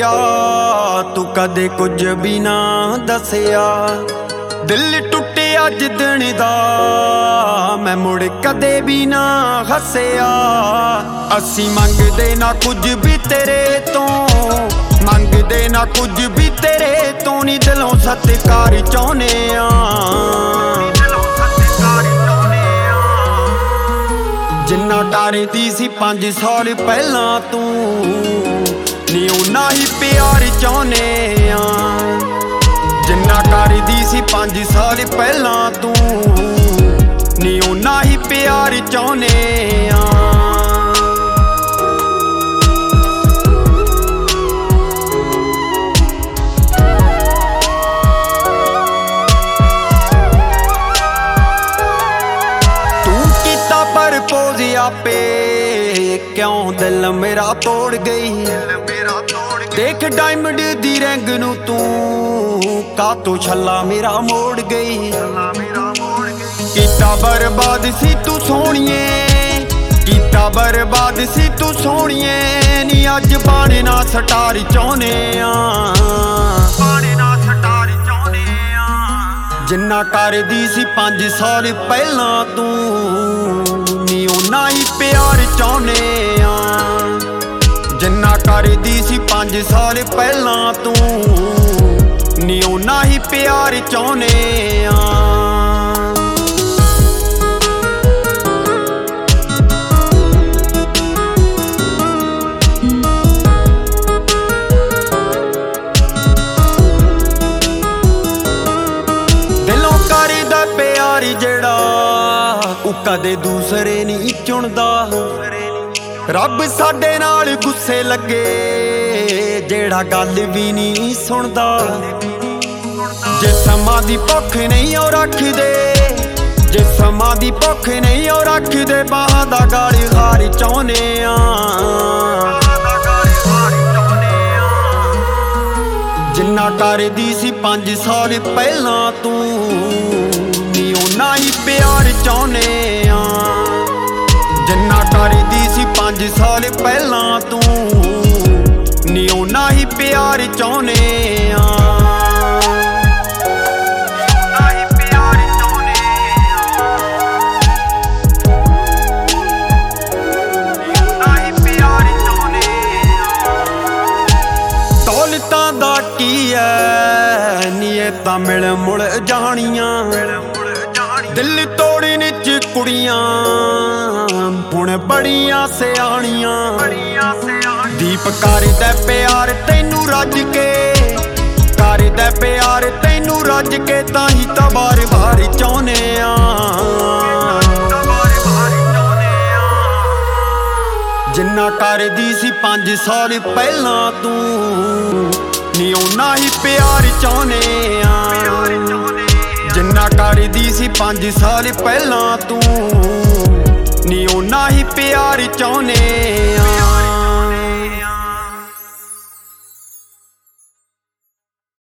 ਟੁੱਟਿਆ ਤੂੰ ਕਦੇ ਕੁਝ ਵੀ ਨਾ ਦੱਸਿਆ। ਦਿਲ ਟੁੱਟਿਆ ਜਿੱਦਣ ਦਾ ਮੈਂ ਮੁੜ ਕਦੇ ਵੀ ਨਾ ਹੱਸਿਆ। ਅਸੀਂ ਮੰਗਦੇ ਨਾ ਕੁਝ ਵੀ ਤੇਰੇ ਤੋਂ, ਮੰਗਦੇ ਨਾ ਕੁਝ ਵੀ ਤੇਰੇ ਤੋਂ ਨੀ, ਦਿਲੋਂ ਸਤਿਕਾਰ ਚਾਹੁੰਦੇ ਆ। ਜਿੰਨਾ ਡਰਦੀ ਸੀ 5 ਸਾਲ ਪਹਿਲਾਂ ਤੂੰ, ਨੀ ਓਨਾ ਹੀ ਪਿਆਰ ਚਾਹੁੰਦੇ ਆ। ਜਿੰਨਾ ਕਰਦੀ ਸੀ 5 ਸਾਲ ਪਹਿਲਾਂ ਤੂੰ, ਨੀ ਓਨਾ ਹੀ ਪਿਆਰ ਚਾਹੁੰਦੇ ਆ। ਪ੍ਰਪੋਜ਼ ਆਪੇ ਕਿਉਂ ਦਿਲ ਮੇਰਾ ਤੋੜ ਗਈ। ਦੇਖ ਡਾਇਮੰਡ ਦੀ ਰਿੰਗ ਨੂੰ ਤੂੰ ਕਾਤੋਂ ਛੱਲਾ ਮੇਰਾ ਮੋੜ ਗਈ। ਕੀਤਾ ਬਰਬਾਦ ਸੀ ਤੂੰ ਸੋਹਣੀਏ, ਕੀਤਾ ਬਰਬਾਦ ਸੀ ਤੂੰ ਸੋਹਣੀਏ ਨੀ, ਅੱਜ ਬਾਣੇ ਸਟਾਰ ਚਾਹੁੰਦੇ ਆ। ਜਿੰਨਾ ਕਰਦੀ ਸੀ 5 ਸਾਲ ਪਹਿਲਾਂ ਤੂੰ, ਨੀ ਓਨਾ ਹੀ ਪਿਆਰ ਚਾਹੁੰਦੇ ਆ। ਜਿੰਨਾ ਕਰਦੀ ਸੀ 5 ਸਾਲ ਪਹਿਲਾਂ ਤੂੰ, ਨੀ ਓਨਾ ਹੀ ਪਿਆਰ ਚਾਹੁੰਦੇ ਆ। ਜਿਹੜਾ ਉਹ ਕਦੇ ਦੂਸਰੇ ਨਹੀਂ ਚੁਣਦਾ। ਰੱਬ ਸਾਡੇ ਨਾਲ ਗੁੱਸੇ ਲੱਗੇ ਜਿਹੜਾ ਗੱਲ ਵੀ ਨਹੀਂ ਸੁਣਦਾ। ਜਿਸਮਾਂ ਦੀ ਭੁੱਖ ਨਹੀਂ ਉਹ ਰੱਖਦੇ, ਜਿਸਮਾਂ ਦੀ ਭੁੱਖ ਨਹੀਂ ਉਹ ਰੱਖਦੇ, ਬਾਹਾਂ ਦਾ ਗਾਲ ਹਾਰ ਚਾਹੁੰਦੇ ਆ। ਜਿੰਨਾ ਕਰਦੀ ਸੀ 5 ਸਾਲ ਪਹਿਲਾਂ ਤੂੰ, ਨੀ ਓਨਾ ਹੀ ਪਿਆਰ ਚਾਹੁੰਦੇ ਆ। ਜਿੰਨਾ ਕਰਦੀ ਸੀ 5 ਸਾਲ ਪਹਿਲਾਂ ਤੂੰ, ਨੀ ਓਨਾ ਹੀ ਪਿਆਰ ਚਾਹੁੰਦੇ ਆ। ਦੌਲਤਾਂ ਦਾ ਕੀ ਐ ਨੀ, ਇਹ ਤਾਂ ਮਿਲ ਮੁਲ ਜਾਣੀਆਂ। ਦਿਲ ਤੋੜਨ ਚ ਕੁੜੀਆਂ ਹੁਣ ਬੜੀਆਂ ਸਿਆਣੀਆਂ। ਦੀਪ ਕਰਦਾ ਪਿਆਰ ਤੈਨੂੰ ਰੱਜ ਕੇ, ਕਰਦਾ ਪਿਆਰ ਤੈਨੂੰ ਰੱਜ ਕੇ, ਤਾਂ ਹੀ ਤਾਂ ਬਾਰ-ਬਾਰ ਚਾਹੁੰਦੇ ਆ। ਜਿੰਨਾ ਕਰਦੀ ਸੀ 5 ਸਾਲ ਪਹਿਲਾਂ ਤੂੰ, ਨੀ ਓਨਾ ਹੀ ਪਿਆਰ ਚਾਹੁੰਦੇ ਆ। ਜਿੰਨਾ ਕਰਦੀ ਸੀ 5 ਸਾਲ ਪਹਿਲਾਂ ਤੂੰ, ਨੀ ਓਨਾ ਹੀ ਪਿਆਰ ਚਾਹੁੰਦੇ ਆ।